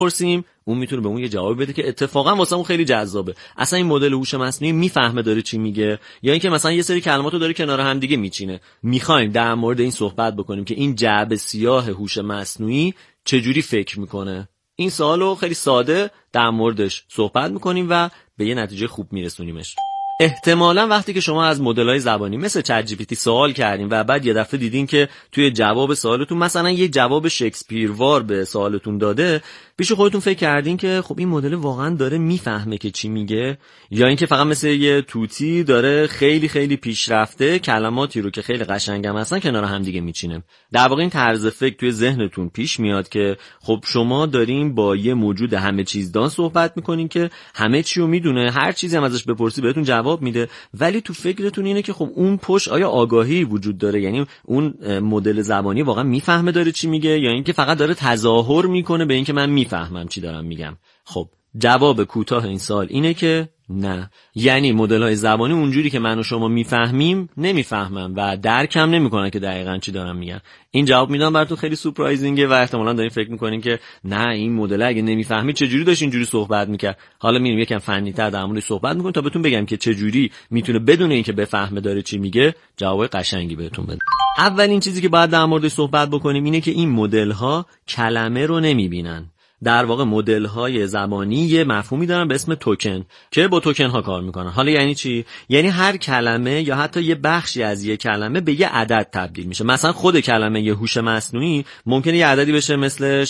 پرسیم، اون میتونه به اون یه جواب بده که اتفاقا واسه اون خیلی جذابه. اصلا این مدل هوش مصنوعی میفهمه داره چی میگه، یا اینکه مثلا یه سری کلماتو داره کنار هم دیگه میچینه. میخوایم در مورد این صحبت بکنیم که این جعبه سیاه هوش مصنوعی چجوری فکر میکنه. این سوالو خیلی ساده در موردش صحبت میکنیم و به یه نتیجه خوب میرسونیمش. احتمالاً وقتی که شما از مدل‌های زبانی مثل چت جی پی تی سوال کردین و بعد یه دفعه دیدین که توی جواب سوالتون مثلا یه جواب شکسپیروار به سوالتون داده، پیش خودتون فکر کردین که خب این مدل واقعاً داره میفهمه که چی میگه، یا اینکه فقط مثل یه توتی داره خیلی خیلی پیشرفته کلماتی رو که خیلی قشنگم هستن کنار هم دیگه میچینه. در واقع این طرز فکر توی ذهنتون پیش میاد که خب شما دارین با یه موجود همه چیزدان صحبت میکنین که همه چی رو میدونه، هر چیزی هم ازش بپرسی بهتون جواب میده، ولی تو فکرتون اینه که خب اون پشت آیا آگاهی وجود داره؟ یعنی اون مدل زبانی واقعا میفهمه داره چی میگه، یا اینکه فقط داره تظاهر میکنه به اینکه من میفهمم چی دارم میگم؟ خب جواب کوتاه این سوال اینه که نه. یعنی مدل‌های زبانی اونجوری که من و شما میفهمیم نمیفهمن و درکم نمیکنن که دقیقاً چی دارن میگن. این جواب میدم براتون خیلی سورپرایزینگه و احتمالاً دارین فکر میکنین که نه این مدل اگه نمیفهمید چه جوری داشت اینجوری صحبت میکرد. حالا میریم یکم فنی‌تر در موردش صحبت میکنیم تا بهتون بگم که چه جوری میتونه بدون اینکه بفهمه داره چی میگه جواب قشنگی بهتون بده. اولین چیزی که باید در موردش صحبت بکنیم اینه که این مدل‌ها کلمه رو نمیبینن. در واقع مدل‌های زبانی یه مفهومی دارن به اسم توکن که با توکن‌ها کار میکنن. حالا یعنی چی؟ یعنی هر کلمه یا حتی یه بخشی از یه کلمه به یه عدد تبدیل میشه. مثلا خود کلمه یه هوش مصنوعی ممکنه یه عددی بشه مثل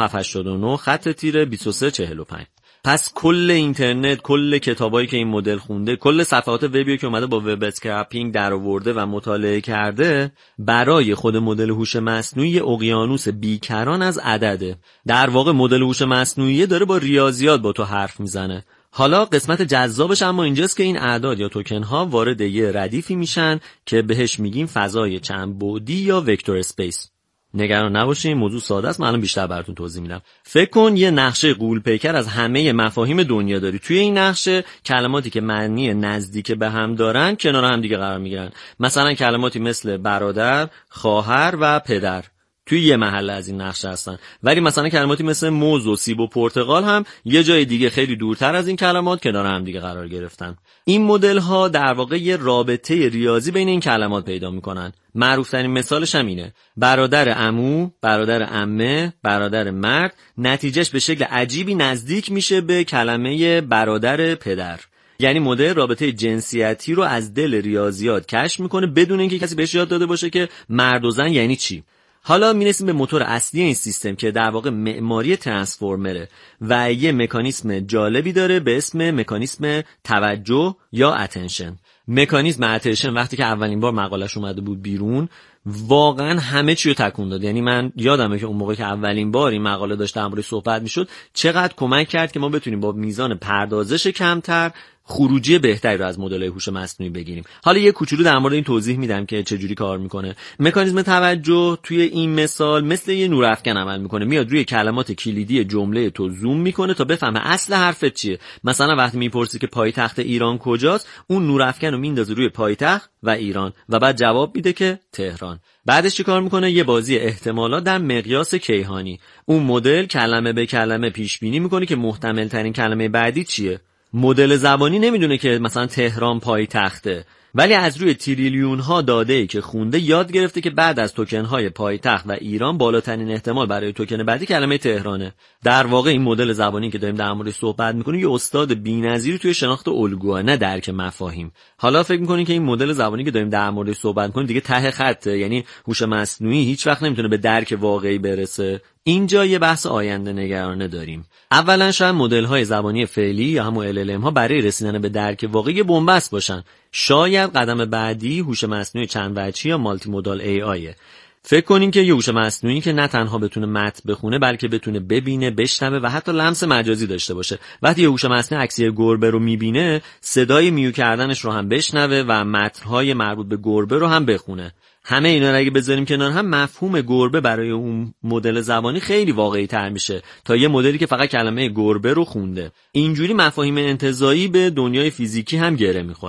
6789 خط تیره 2345. پس کل اینترنت، کل کتابایی که این مدل خونده، کل صفحات وبی که اومده با وب اسکرپینگ درآورده و مطالعه کرده، برای خود مدل هوش مصنوعی اقیانوس بیکران از عدده. در واقع مدل هوش مصنوعی داره با ریاضیات با تو حرف میزنه. حالا قسمت جذابش اما اینجاست که این اعداد یا توکن ها وارد یه ردیفی میشن که بهش میگیم فضای چند بعدی یا وکتور اسپیس. نگران نباشین، موضوع ساده است، من الان بیشتر براتون توضیح میدم. فکر کن یه نقشه غول‌پیکر از همه مفاهیم دنیا داری. توی این نقشه کلماتی که معنی نزدیک به هم دارن کنار هم دیگه قرار میگیرن. مثلا کلماتی مثل برادر، خواهر و پدر توی یه محله از این نقشه هستن، ولی مثلا کلماتی مثل موز و سیب و پرتقال هم یه جای دیگه خیلی دورتر از این کلمات کنار هم دیگه قرار گرفتن. این مدل ها در واقع یه رابطه ریاضی بین این کلمات پیدا میکنن. معروف ترین مثالش هم اینه: برادر عمو، برادر عمه، برادر مرد، نتیجهش به شکل عجیبی نزدیک میشه به کلمه برادر پدر. یعنی مدل رابطه جنسیتی رو از دل ریاضیات کشف میکنه بدون اینکه کسی بهش یاد داده باشه که مرد و زن یعنی چی. حالا میرسیم به موتور اصلی این سیستم که در واقع معماری ترانسفورمره و یه مکانیسم جالبی داره به اسم مکانیسم توجه یا اتنشن. مکانیسم اتنشن وقتی که اولین بار مقالش اومده بود بیرون واقعا همه چی رو تکون داد. یعنی من یادمه که اون موقع که اولین بار این مقاله داشت در موردش صحبت میشد چقدر کمک کرد که ما بتونیم با میزان پردازش کمتر خروجی بهتری رو از مدل‌های هوش مصنوعی بگیریم. حالا یه کوچولو در مورد این توضیح میدم که چه جوری کار میکنه. مکانیزم توجه توی این مثال مثل یه نورافکن عمل میکنه. میاد روی کلمات کلیدی جمله تو زوم میکنه تا بفهمه اصل حرفت چیه. مثلا وقتی میپرسی که پایتخت ایران کجاست، اون نورافکن رو میندازه روی پایتخت و ایران و بعد جواب میده که تهران. بعدش چیکار میکنه؟ یه بازی احتمالات در مقیاس کیهانی. اون مدل کلمه به کلمه پیش بینی میکنه که محتمل ترین کلمه بعدی چیه. مدل زبانی نمیدونه که مثلا تهران پایتخته، ولی از روی تریلیون ها داده‌ای که خونده یاد گرفته که بعد از توکن های پایتخت و ایران بالاترین احتمال برای توکن بعدی کلمه تهرانه. در واقع این مدل زبانی که داریم در موردش صحبت می‌کنیم یه استاد بی‌نظیری توی شناخت الگوها، نه درک مفاهیم. حالا فکر می‌کنین که این مدل زبانی که داریم در موردش صحبت می‌کنیم دیگه ته خطه، یعنی هوش مصنوعی هیچ وقت نمیتونه به درک واقعی برسه. اینجا یه بحث آینده نگرانه داریم. اولا شاید مدل‌های زبانی فعلی یا همون LLM ها برای رسیدن به درک واقعی بن‌بست باشن. شاید قدم بعدی هوش مصنوعی چند وجهی یا مالتی مودال AI. فکر کنین که یه هوش مصنوعی که نه تنها بتونه متن بخونه بلکه بتونه ببینه، بشنوه و حتی لمس مجازی داشته باشه. وقتی یه هوش مصنوعی عکسی گربه رو میبینه، صدای میو کردنش رو هم بشنوه و متن‌های مربوط به گربه رو هم بخونه. همه اینا رو اگه بذاریم کنار هم، مفهوم گربه برای اون مدل زبانی خیلی واقعی تر میشه تا یه مدلی که فقط کلمه گربه رو خونده. اینجوری مفاهیم انتزاعی به دنیای فیزیکی هم گره میخورن.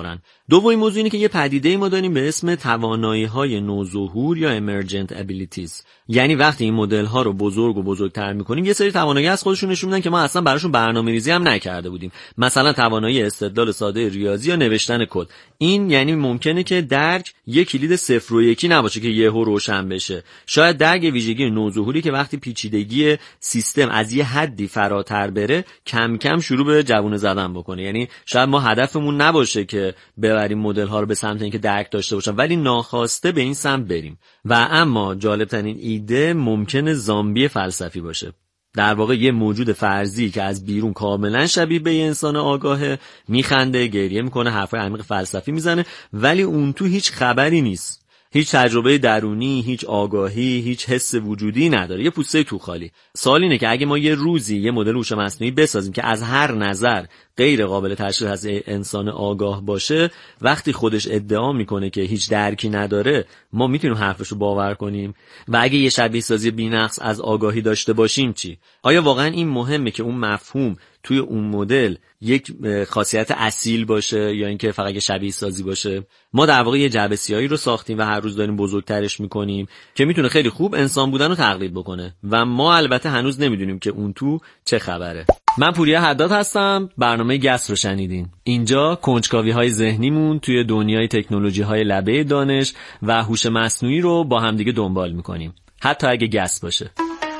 دومین موضوع اینه که یه پدیده‌ای ما داریم به اسم توانایی‌های نوظهور یا emergent abilities. یعنی وقتی این مدل‌ها رو بزرگ و بزرگتر می‌کنیم یه سری توانایی از خودشون نشون میدن که ما اصلا براشون برنامه‌ریزی هم نکرده بودیم. مثلا توانایی استدلال ساده ریاضی یا نوشتن کد. این یعنی ممکنه که درک یک کلید 0 و 1 نباشه که یهو روشن بشه. شاید درک ویژگی نوظهوری که وقتی پیچیدگی سیستم از یه حدی فراتر بره کم کم شروع به جوونه زدن بکنه. یعنی شاید ما هدفمون نباشه که ببریم مدل ها رو به سمت اینکه درک داشته باشن، ولی ناخواسته به این سمت بریم. و اما جالب ترین ایده ممکنه زامبی فلسفی باشه. در واقع یه موجود فرضی که از بیرون کاملا شبیه به یه انسان آگاهه، میخنده، گریه میکنه، حرفای عمیق فلسفی میزنه، ولی اون تو هیچ خبری نیست. هیچ تجربه درونی، هیچ آگاهی، هیچ حس وجودی نداره. یه پوسته تو خالی. سوال اینه که اگه ما یه روزی یه مدل هوش مصنوعی بسازیم که از هر نظر غیر قابل تشخیص از انسان آگاه باشه، وقتی خودش ادعا میکنه که هیچ درکی نداره، ما میتونیم حرفشو باور کنیم؟ و اگه یه شبیه سازی بی‌نقص از آگاهی داشته باشیم چی؟ آیا واقعا این مهمه که اون مفهوم توی اون مدل یک خاصیت اصیل باشه یا اینکه فقط یه شبیه سازی باشه؟ ما در واقع یه جعبه سیاهی رو ساختیم و هر روز داریم بزرگترش میکنیم که میتونه خیلی خوب انسان بودن رو تقلید بکنه و ما البته هنوز نمیدونیم که اون تو چه خبره. من پوریا حداد هستم. برنامه گس رو شنیدین. اینجا کنجکاوی‌های ذهنیمون توی دنیای تکنولوژی‌های لبه دانش و هوش مصنوعی رو با همدیگه دنبال میکنیم، حتی اگه گس باشه.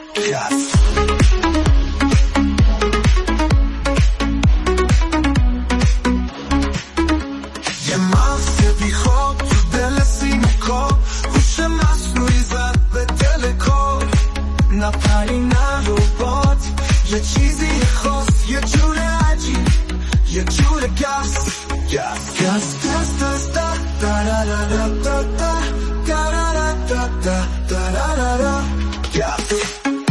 یه چیزی خاص، یه جور عجیب، یه جور گس گس گس گس گس دا دا دا دا دا دا دا دا دا دا گس.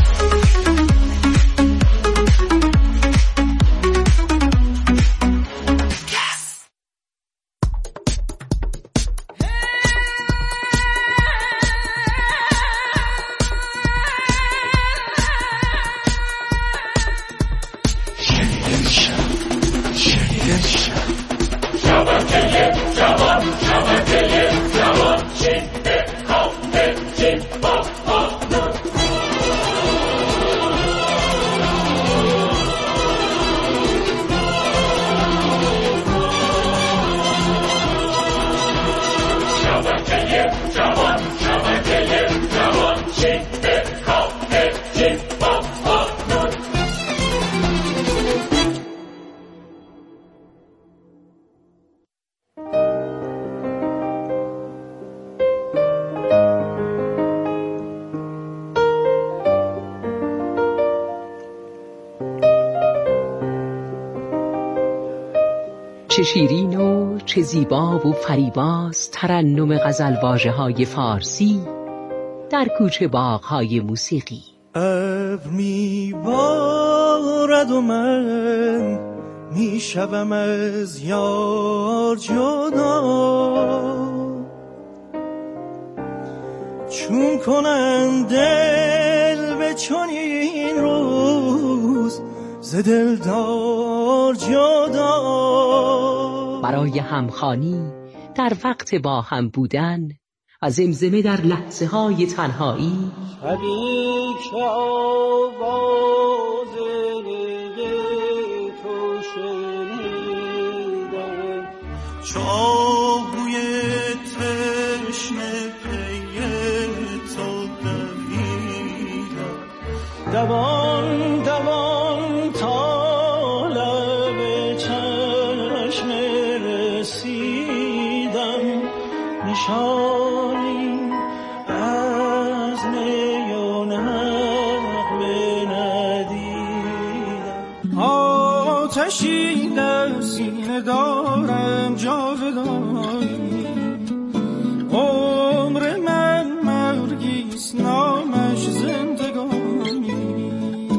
چه شیرین و چه زیبا و فریباست ترنم غزلواژه‌های فارسی در کوچه باغ‌های موسیقی. ابر میبارد و من میشوم از یار جدا، چون کنن دل به چنین روز ز دلدار جدا. برای همخوانی در وقت با هم بودن و زمزمه در لحظه های تنهایی، شبی که آواز تو شنیدم، چاهوی تشنه پی تو دویدم، دوان دوان تا لب چشم رسیدم، نشانی از می و نغمه ندیدم. آتشی در سینه دارم جاودانی، عمر من مرگیست نامش زندگانی،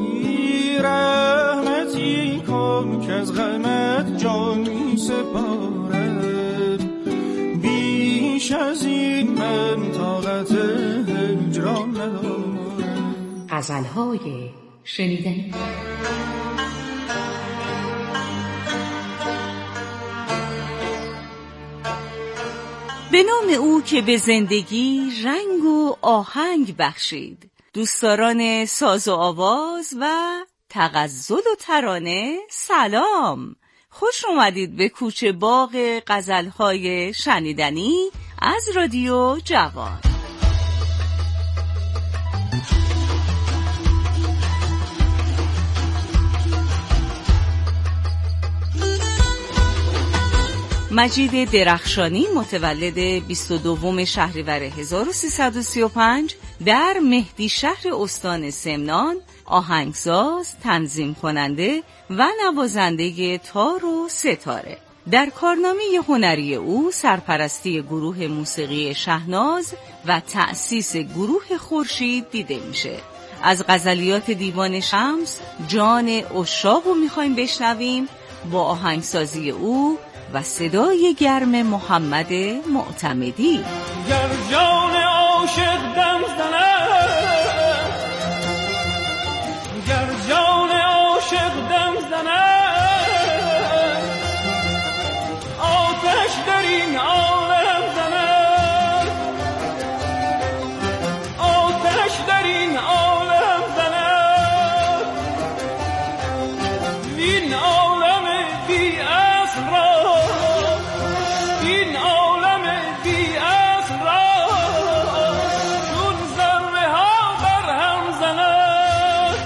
رحمتی کن که از غمت جان می سپارد، بیش از این من طاقت هجران ندارم. غزل‌های شنیدنی. به نام او که به زندگی رنگ و آهنگ بخشید. دوستداران ساز و آواز و تغزل و ترانه سلام، خوش اومدید به کوچه باغ غزل‌های شنیدنی از رادیو جوان. مجید درخشانی متولد 22 شهریور 1335 در مهدی شهر استان سمنان، آهنگساز، تنظیم کننده و نوازنده تار و ستاره. در کارنامه هنری او سرپرستی گروه موسیقی شهناز و تأسیس گروه خورشید دیده میشه. از غزلیات دیوان شمس جان عشاق رو میخوایم بشنویم با آهنگسازی او و صدای گرم محمد معتمدی. گر جان عاشق دم زند، گر جان عاشق دم زند، آتش در این عالم زند، آتش در این عالم زند، این عالم بی اصل را، این عالم بی اصل را چون ذره ها بر هم زند.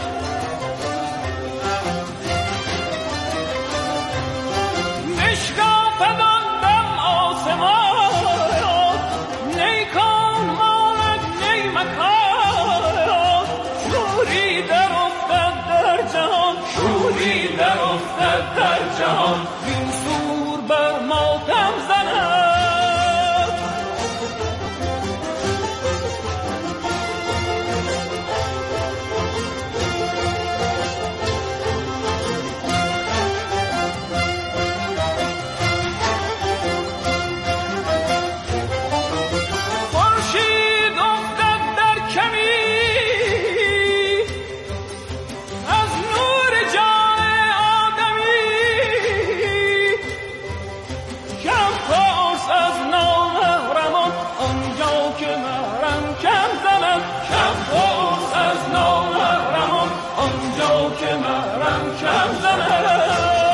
نشکافد آن دم آسمان، نی کون ماند نی مکان، شوری در افتد در جهان، شوری در افتد در جهان، این سور بر ماتم زند. خورشید افتد در کمی از نور جان آدمی، کم پرس از نامحرمان آنجا که محرم کم زند، کم پرس از نامحرمان آنجا که محرم کم زند.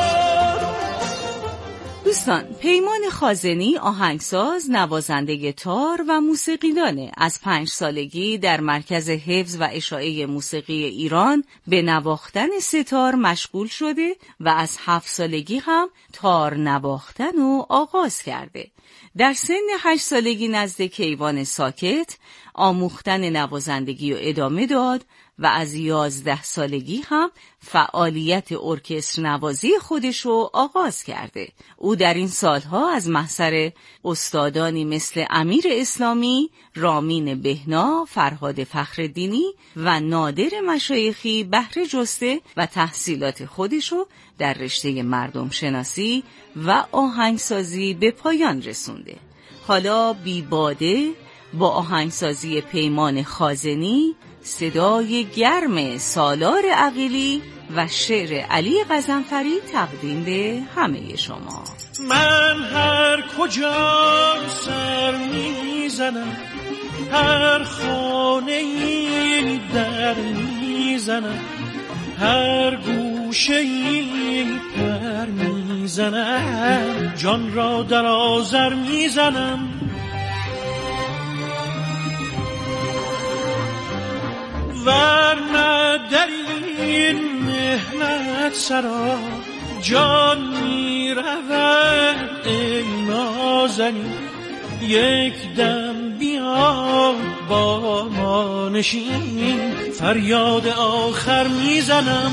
دوستان، پیمان خازنی آهنگساز، نوازنده تار و موسیقیدانه. از 5 سالگی در مرکز حفظ و اشاعه موسیقی ایران به نواختن ستار مشغول شده و از 7 سالگی هم تار نواختن رو آغاز کرده. در سن 8 سالگی نزد کیوان ساکت آموختن نوازندگی رو ادامه داد و از 11 سالگی هم فعالیت ارکستر نوازی خودش رو آغاز کرده. او در این سالها از محضر استادانی مثل امیر اسلامی، رامین بهنا، فرهاد فخرالدینی و نادر مشایخی بهره جسته و تحصیلات خودش رو در رشته مردم شناسی و آهنگسازی به پایان رسونده. حالا بی باده با آهنگسازی پیمان خازنی، صدای گرم سالار عقیلی و شعر علی غضنفری تقدیم به همه شما. من هر کجا سر میزنم، هر خانه‌ای در میزنم، هر گوشه‌ای پر میزنم، جان را در آذر میزنم. ورنه در این مهنت سرا جان می رود ای نازنین، یک دم بیا با ما نشین، فریاد آخر می زنم.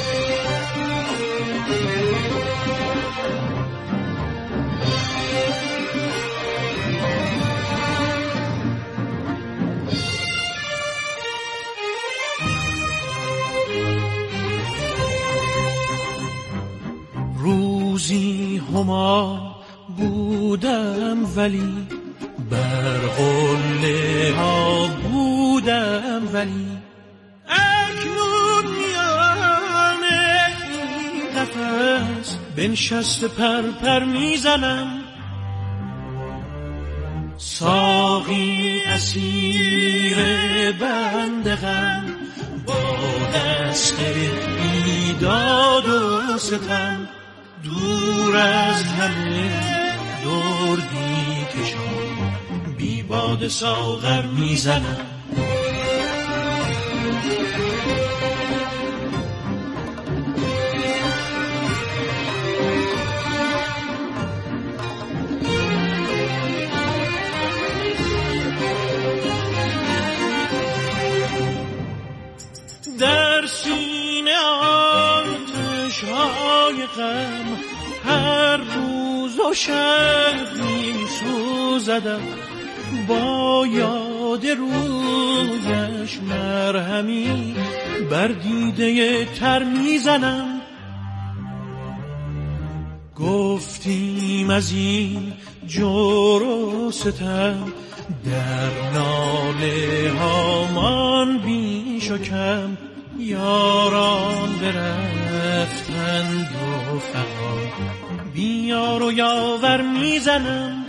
روزی هما بودم ولی بر قله ها بودم ولی اکنون میان این قفس بنشسته پر پر میزنم. ساقی اسیر بنده غم، با دست بیداد و ستم، دور از همه دردی کشان، بی باد ساغر میزنم. در سینه آتش‌های غم، هر روز و شب می‌سوزدم، با یاد رویش مرهمی بر دیده تر میزنم. گفتیم از این جور و ستم، در ناله هامان بیش و کم، یاران برفتند و فغان، بیار و یاور میزنم.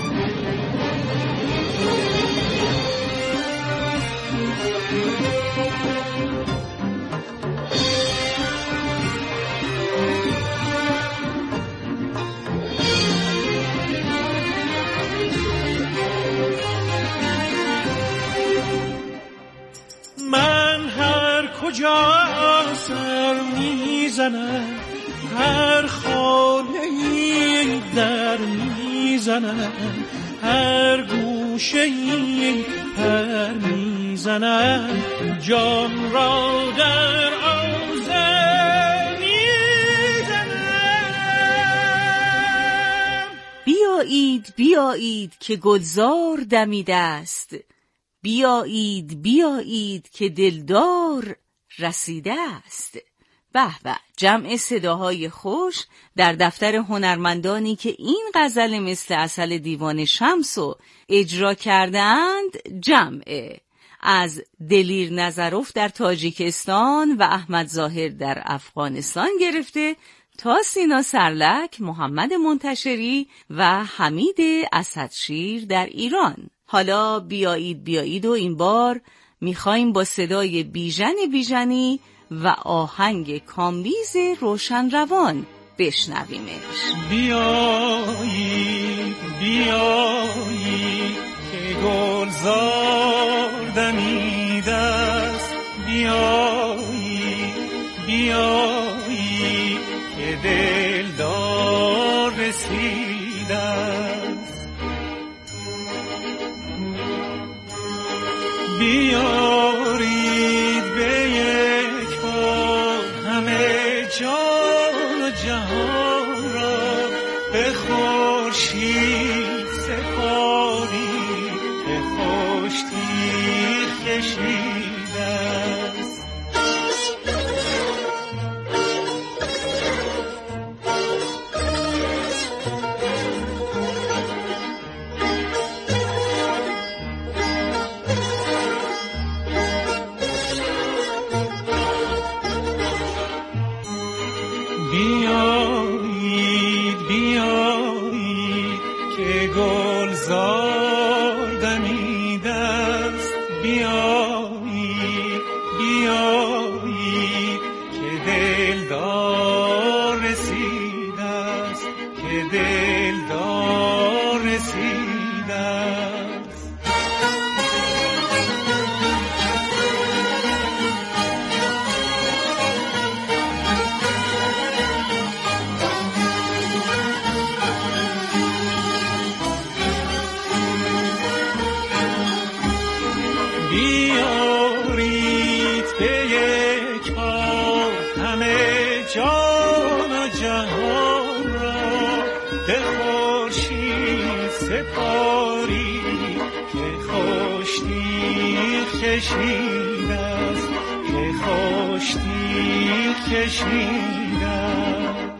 من هر کجا سر میزنم، هر خانه‌ای در میزنم، هر گوشه‌ای پر میزنم، جان را در آذر میزنم. بیایید بیایید که گلزار دمیده است، بیایید بیایید که دلدار رسیده است. به به، جمع صداهای خوش در دفتر هنرمندانی که این غزل مثل عسل دیوان شمسو اجرا کردند جمعه. از دلیر نظروف در تاجیکستان و احمد ظاهر در افغانستان گرفته تا سینا سرلک، محمد منتشری و حمید اسدشیر در ایران. حالا بیایید بیایید و این بار میخواییم با صدای بیژنی و آهنگ کامبیز روشن روان بشنویمش. بیایید بیایید که گلزار دمیده است، بیایید بیایید که دلدار رسیده است، بیارید به یک بار همه جان و جهان را، به خورشید سپاری به خوشتیغ کشیده است. بیایید بیایید که گلزار دمیده است، بیایید بیایید که دلدار رسیده است، که دلدار رسیده است. بیارید به یک بار همه جان و جهان را، به خورشید سپاری که خوشتیغ کشیده است، که خوشتیغ کشیده است.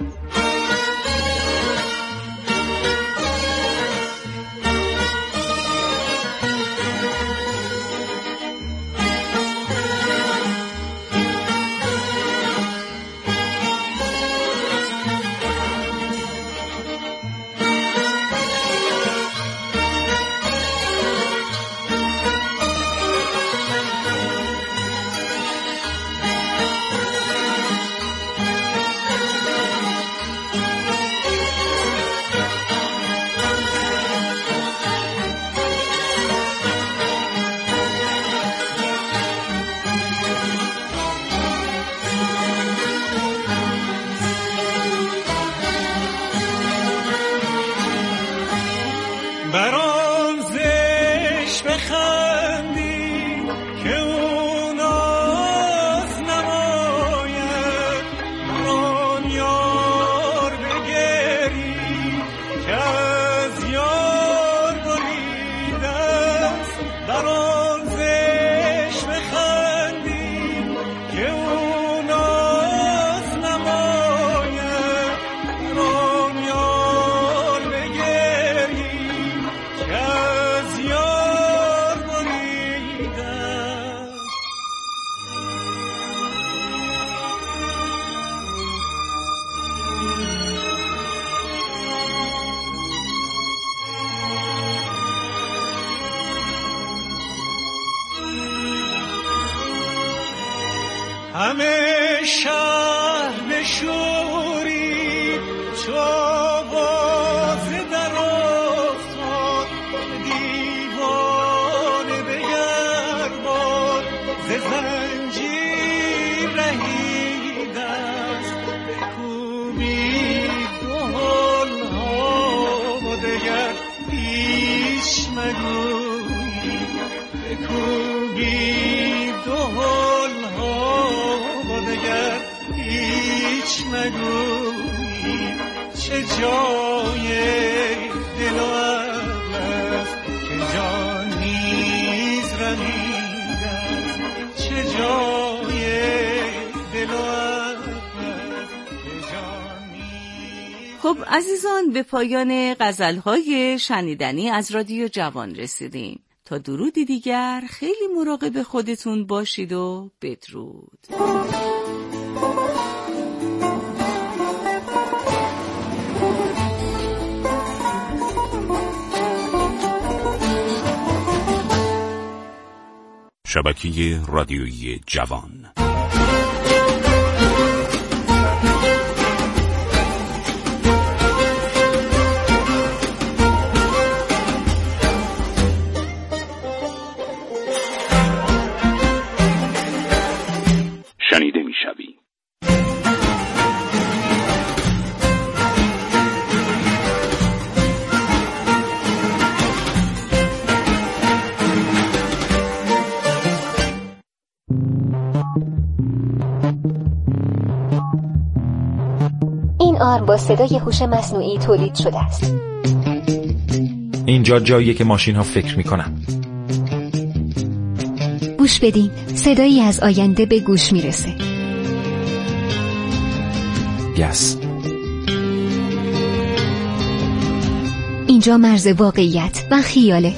چه جای دل و عقل است که جان نیز رمیده است، چه جای دل و عقل است که جان نیز. خب عزیزان، به پایان غزل‌های شنیدنی از رادیو جوان رسیدیم. تا درودی دیگر خیلی مراقب خودتون باشید و بدرود. شبکه رادیویی جوان. شنیده می‌شوی. این آرم با صدای هوش مصنوعی تولید شده است. اینجا جاییه که ماشین ها فکر میکنن. گوش بدین، صدایی از آینده به گوش میرسه. یس. اینجا مرز واقعیت و خیاله.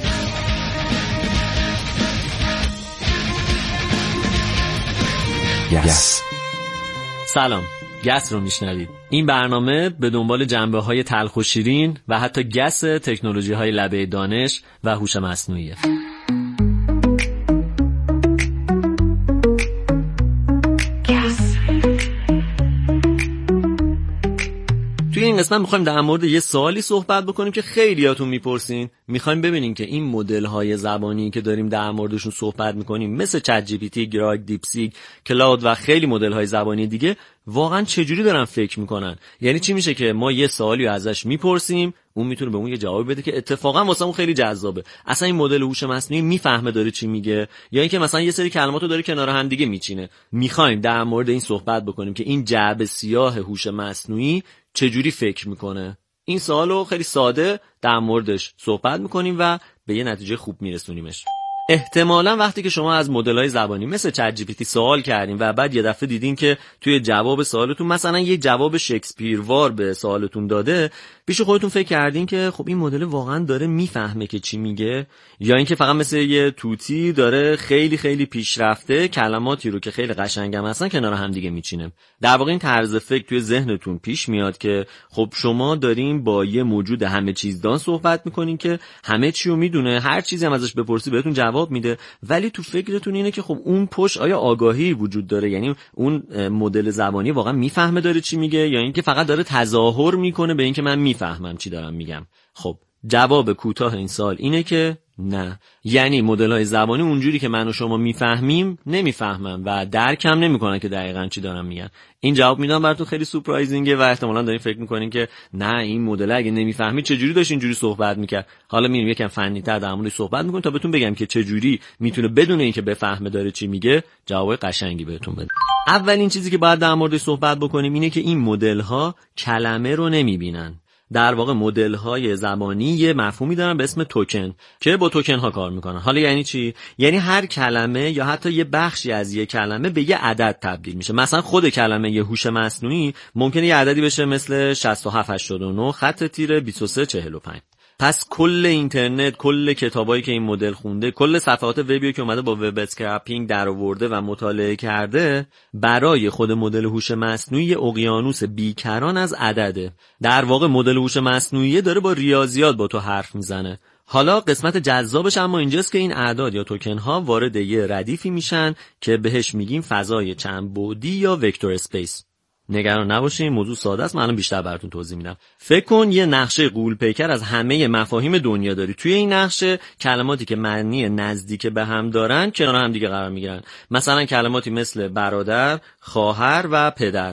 یس. سلام، گس رو میشنوید. این برنامه به دنبال جنبه‌های تلخ و شیرین و حتی گس تکنولوژی‌های لبه دانش و هوش مصنوعیه. توی این قسمت میخوایم در مورد یه سوالی صحبت بکنیم که خیلیاتون میپرسین. میخوایم ببینیم که این مدل‌های زبانی که داریم در موردشون صحبت میکنیم، مثل چت جی پی تی، گراگ، دیپسیک، کلاود و خیلی مدل‌های زبانی دیگه، واقعا چجوری دارن فکر میکنن. یعنی چی میشه که ما یه سوالی ازش میپرسیم، اون میتونه به اون یه جواب بده که اتفاقا واسه اون خیلی جذابه. اصلا این مدل هوش مصنوعی میفهمه داره چی میگه، یا اینکه مثلا یه سری کلماتو داره کنار هم دیگه میچینه. میخوایم در مورد این صحبت بکنیم که این جعبه سیاه هوش مصنوعی چجوری فکر میکنه. این سوالو خیلی ساده در موردش صحبت میکنیم و به یه نتیجه خوب میرسونیمش. احتمالاً وقتی که شما از مدل‌های زبانی مثل چت جی پی تی سوال کردین و بعد یه دفعه دیدین که توی جواب سوالتون مثلا یه جواب شکسپیروار به سوالتون داده، پیش خودتون فکر کردین که خب این مدل واقعاً داره میفهمه که چی میگه، یا اینکه فقط مثل یه توتی داره خیلی خیلی پیشرفته کلماتی رو که خیلی قشنگم هستن کنار هم دیگه میچینه. در واقع این طرز فکر توی ذهنتون پیش میاد که خب شما دارین با یه موجود همه چیزدان صحبت میکنین که همه چی رو میدونه، هر چیزی هم ازش بپرسی بهتون جواب میده، ولی تو فکرتون اینه که خب اون پشت آیا آگاهی وجود داره؟ یعنی اون مدل زبانی واقعا میفهمه داره چی میگه، یا اینکه فقط داره تظاهر میکنه به اینکه من میفهمم چی دارم میگم؟ خب جواب کوتاه این سوال اینه که نه. یعنی مدل‌های زبانی اونجوری که من و شما میفهمیم نمیفهمن و درکم نمیکنن که دقیقاً چی دارن میگن. این جواب میدم براتون خیلی سورپرایزینگه و احتمالاً دارین فکر میکنین که نه این مدل اگه نمیفهمی چه جوری داشت اینجوری صحبت میکرد. حالا میریم یکم فنی‌تر در موردش صحبت میکنیم تا بهتون بگم که چه جوری میتونه بدون اینکه بفهمه داره چی میگه جواب قشنگی بهتون بده. اولین چیزی که باید در موردش صحبت بکنیم اینه که این مدل‌ها کلمه رو نمیبینن. در واقع مدل‌های زبانی یه مفهومی دارن به اسم توکن که با توکن‌ها کار میکنن. حالا یعنی چی؟ یعنی هر کلمه یا حتی یه بخشی از یه کلمه به یه عدد تبدیل میشه. مثلا خود کلمه یه هوش مصنوعی ممکنه یه عددی بشه مثل 6789 خط تیره 2345. پس کل اینترنت، کل کتابایی که این مدل خونده، کل صفحات وبی که اومده با وب اسکرپینگ درآورده و مطالعه کرده، برای خود مدل هوش مصنوعی اقیانوس بیکران از عدده. در واقع مدل هوش مصنوعی داره با ریاضیات با تو حرف میزنه. حالا قسمت جذابش اما اینجاست که این اعداد یا توکن ها وارد یه ردیفی میشن که بهش میگیم فضای چند بعدی یا وکتور اسپیس. نگران نباشین، موضوع ساده است، من الان بیشتر براتون توضیح میدم. فکر کن یه نقشه غول‌پیکر از همه مفاهیم دنیا داری. توی این نقشه کلماتی که معنی نزدیک به هم دارن کنار هم دیگه قرار میگیرن. مثلا کلماتی مثل برادر، خواهر و پدر.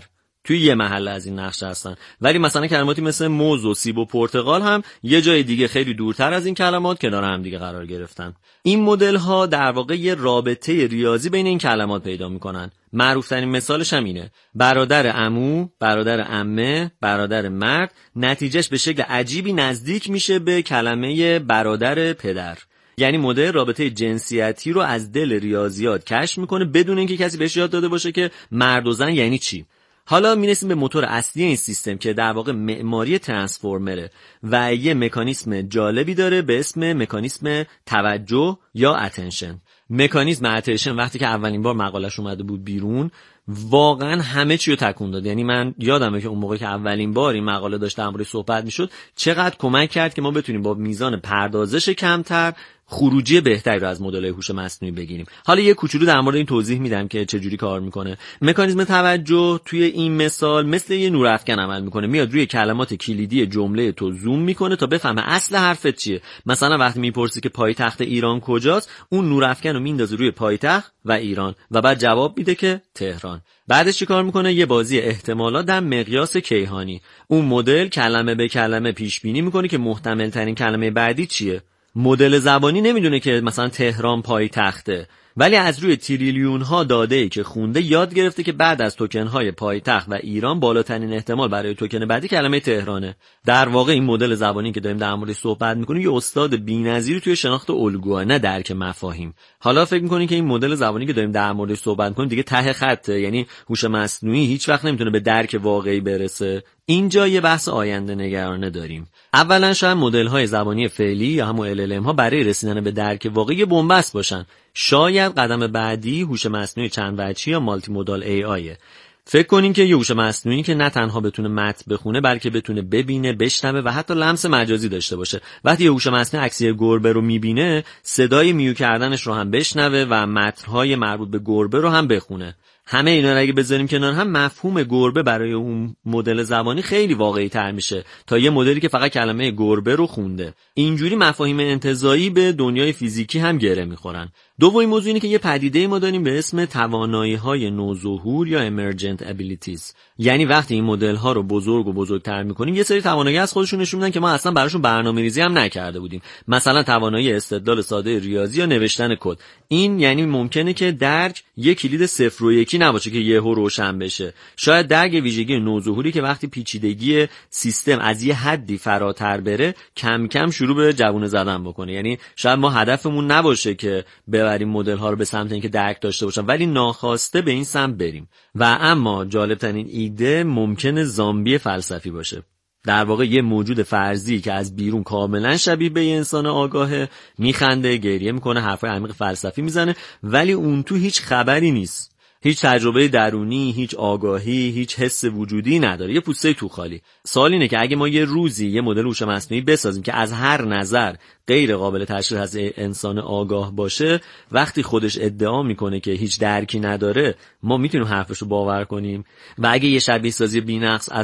توی یه محله از این نقشه هستن. ولی مثلا کلماتی مثل موز و سیب و پرتقال هم یه جای دیگه خیلی دورتر از این کلمات کنار هم دیگه قرار گرفتن. این مدل ها در واقع یه رابطه ریاضی بین این کلمات پیدا میکنن. معروف ترین مثالش هم اینه: برادر عمو، برادر عمه، برادر مرد، نتیجهش به شکل عجیبی نزدیک میشه به کلمه برادر پدر. یعنی مدل رابطه جنسیتی رو از دل ریاضیات کشف میکنه بدون اینکه کسی بهش یاد داده باشه که مرد و زن یعنی چی. حالا میرسیم به موتور اصلی این سیستم که در واقع معماری ترانسفورمره و یه مکانیسم جالبی داره به اسم مکانیسم توجه یا اتنشن. مکانیسم اتنشن وقتی که اولین بار مقالش اومده بود بیرون واقعا همه چی رو تکون داد. یعنی من یادمه که اون موقع که اولین بار این مقاله داشت در مورد صحبت میشد چقدر کمک کرد که ما بتونیم با میزان پردازش کمتر خروجی بهتری رو از مدل‌های هوش مصنوعی بگیریم. حالا یه کوچولو در مورد این توضیح میدم که چجوری کار میکنه. مکانیزم توجه توی این مثال مثل یه نورافکن عمل میکنه. میاد روی کلمات کلیدی جمله تو زوم میکنه تا بفهمه اصل حرفت چیه. مثلا وقتی میپرسی که پایتخت ایران کجاست، اون نورافکن رو میندازه روی پایتخت و ایران و بعد جواب میده که تهران. بعدش چیکار میکنه؟ یه بازی احتمالات در مقیاس کیهانی. اون مدل کلمه به کلمه پیش بینی میکنه که محتمل ترین کلمه بعدی چیه. مدل زبانی نمیدونه که مثلا تهران پایتخته، ولی از روی تریلیون ها داده‌ای که خونده یاد گرفته که بعد از توکن های پایتخت و ایران بالاترین احتمال برای توکن بعدی کلمه تهرانه. در واقع این مدل زبانی که داریم در موردش صحبت می‌کنیم یه استاد بی‌نظیری توی شناخت الگوها، نه درک مفاهیم. حالا فکر می‌کنید که این مدل زبانی که داریم در موردش صحبت می‌کنیم دیگه ته خطه، یعنی هوش مصنوعی هیچ وقت نمیتونه به درک واقعی برسه. اینجا یه بحث آینده نگرانه داریم. اولا شاید مدل‌های زبانی فعلی یا همون LLM ها برای رسیدن به درک واقعی بن‌بست باشن. شاید قدم بعدی هوش مصنوعی چند وجهی یا مالتی مودال AI. فکر کنین که یه هوش مصنوعی که نه تنها بتونه متن بخونه بلکه بتونه ببینه، بشنوه و حتی لمس مجازی داشته باشه. وقتی یه هوش مصنوعی عکسی گربه رو میبینه، صدای میو کردنش رو هم بشنوه و متن‌های مربوط به گربه رو هم بخونه. همه اینا رو اگه بذاریم کنار هم، مفهوم گربه برای اون مدل زبانی خیلی واقعی تر میشه تا یه مدلی که فقط کلمه گربه رو خونده. اینجوری مفاهیم انتزاعی به دنیای فیزیکی هم گره میخورن. دومین موضوع اینه که یه پدیده ما داریم به اسم توانایی‌های نوظهور یا emergent abilities. یعنی وقتی این مدل‌ها رو بزرگ و بزرگتر می‌کنیم یه سری توانایی از خودشون نشون میدن که ما اصلا براشون برنامه‌ریزی هم نکرده بودیم. مثلا توانایی استدلال ساده ریاضی یا نوشتن کد. این یعنی ممکنه که درک یک کلید 0 و 1 نباشه که یهو روشن بشه. شاید درک ویژگی نوظهوری که وقتی پیچیدگی سیستم از یه حدی فراتر بره کم کم شروع به جوونه زدن بکنه. یعنی شاید ما هدفمون نباشه که ببریم مدل ها رو به سمت اینکه درک داشته باشن، ولی ناخواسته به این سمت بریم. و اما جالب ترین ایده ممکنه زامبی فلسفی باشه. در واقع یه موجود فرضی که از بیرون کاملا شبیه به یه انسان آگاهه، میخنده، گریه میکنه، حرفای عمیق فلسفی میزنه، ولی اون تو هیچ خبری نیست. هیچ تجربه درونی، هیچ آگاهی، هیچ حس وجودی نداره. یه پوسته تو خالی. سوال اینه که اگه ما یه روزی یه مدل هوش مصنوعی بسازیم که از هر نظر غیر قابل تشخیص از انسان آگاه باشه، وقتی خودش ادعا میکنه که هیچ درکی نداره، ما میتونیم حرفشو باور کنیم؟ و اگه یه شبیه سازی بی‌نقص